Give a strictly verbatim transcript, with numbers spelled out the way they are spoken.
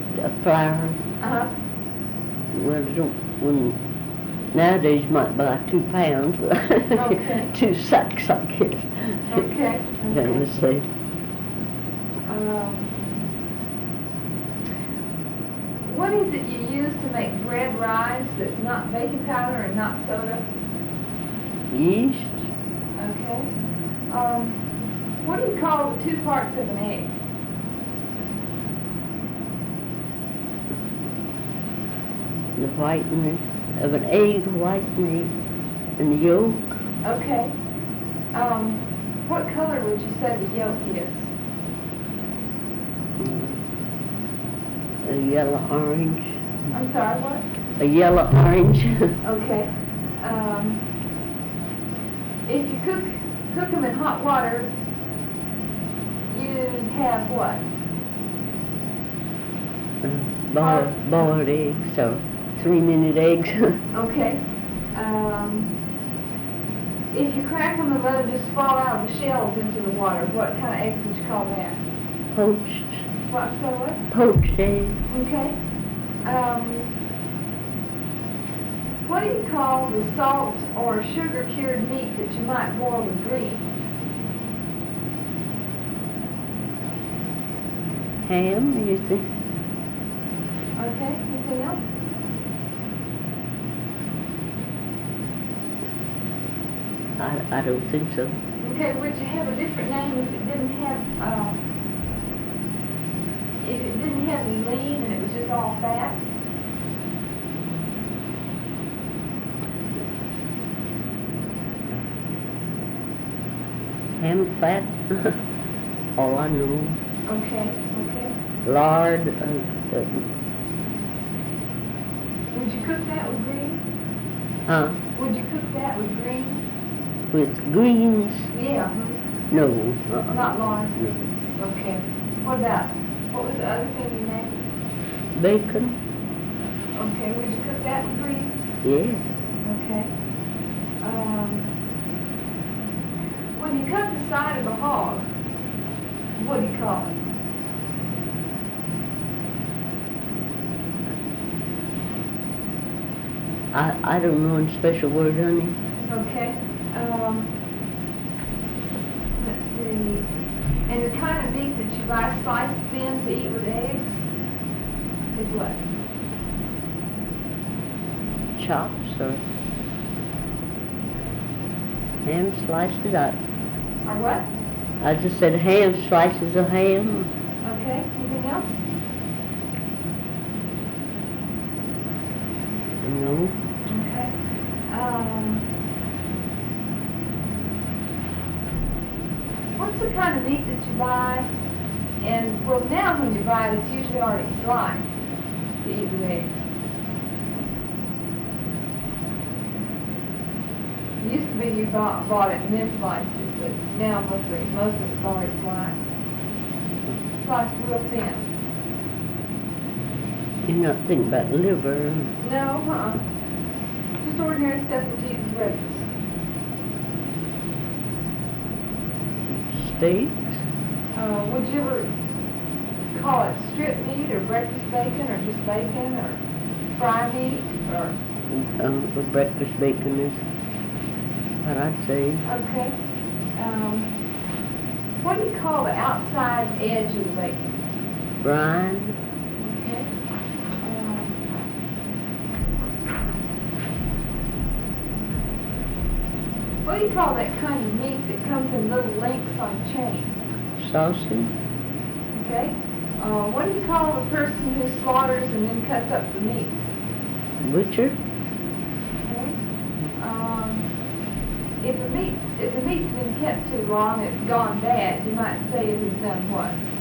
a flour. Uh-huh. Well, I don't, when, nowadays you might buy two pounds, but Okay. two sacks, I guess. Okay. Down the Okay. state. Um, what is it you use to make bread rise that's not baking powder and not soda? Yeast. Okay. Um, what do you call the two parts of an egg? The whitening of an egg, the whitening, and the yolk. Okay. Um, what color would you say the yolk is? A yellow orange. I'm sorry, what? A yellow orange. Okay. Um, if you cook cook them in hot water, you'd have what? uh, boiled, boiled eggs or three-minute eggs. Okay. Um, if you crack them and let them just fall out of the shells into the water, what kind of eggs would you call that? Poached. What? So what? Poached eggs. Okay. Um, what do you call the salt or sugar-cured meat that you might boil with greens? Ham, you think? Okay. Anything else? I, I don't think so. Okay. Would you have a different name if it didn't have uh, if it didn't have any lean and it was just all fat? Ham fat. All I know. Okay. Okay. Lard. Uh, uh, Would you cook that with greens? huh? Would you cook that with greens? With greens? Yeah. No. Uh-uh. Not lard. No. Okay. What about, what was the other thing you named? Bacon? Okay, would you cook that with greens? Yes. Okay. Um, when you cut the side of a hog, what do you call it? I, I don't know any special word, honey. Okay. Um, let's see. And the kind of meat that you buy sliced thin to eat with eggs is what? Chops or ham slices. I, Or what? I just said ham slices of ham. Okay. Anything else? No. Okay. Um, what's the kind of meat that you buy? And, well, now when you buy it, it's usually already sliced to eat with eggs. It used to be you bought, bought it and then sliced it, but now mostly, most of it's already sliced. Sliced real thin. You're not thinking about liver. No, uh-uh. Just ordinary stuff that you eat with breakfast. Steaks. Uh, would you ever call it strip meat or breakfast bacon or just bacon or fry meat or? Um, for breakfast bacon is what I'd say. Okay. Um, what do you call the outside edge of the bacon? Brine. Okay. Um, what do you call that kind of meat that comes in little links on a chain? Sausage. Okay. Uh, what do you call the person who slaughters and then cuts up the meat? Butcher. Okay. Um, if the meat if the meat's been kept too long and it's gone bad, you might say it has done what?